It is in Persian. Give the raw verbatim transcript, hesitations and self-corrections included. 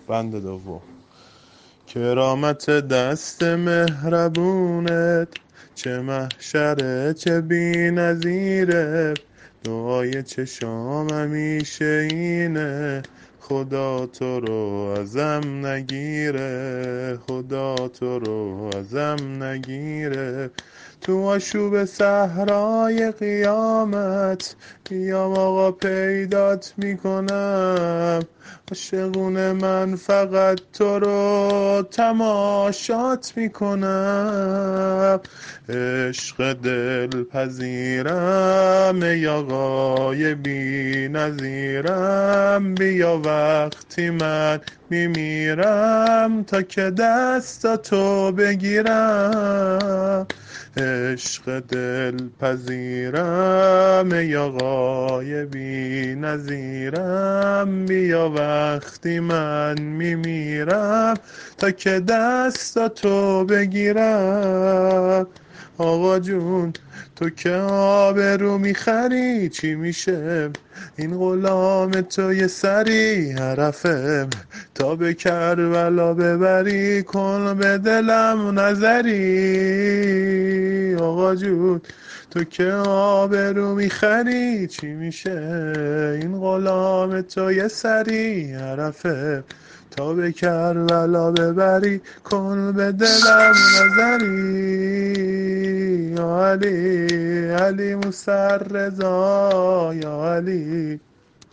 بند دوم. کرامت دست مهربونت چه محشره چه بی نظیره، دعای چشام همیشه اینه خدا تو رو ازم نگیره، خدا تو رو ازم نگیره. تو آشوب صحرای قیامت بیام آقا پیدات میکنم، عاشقون من فقط تو رو تماشات میکنم. عشق دل پذیرم ای آقای بی نظیرم، بیا وقتی من میمیرم تا که دستاتو بگیرم. عشق دل پذیرم ای آقای بی نظیرم، بیا وقتی من میمیرم تا که دستاتو بگیرم. آقا جون تو که آبرو میخری، چی میشه این غلام تو یه سری حرفه تا به کربلا ببری، کن به دلم نظری. آقا جون تو که آبرو میخری، چی میشه این غلام تو یه سری حرفه تا به کربلا ببری، کن به دلم نظری. یا علی علی موسی رضا یا علی.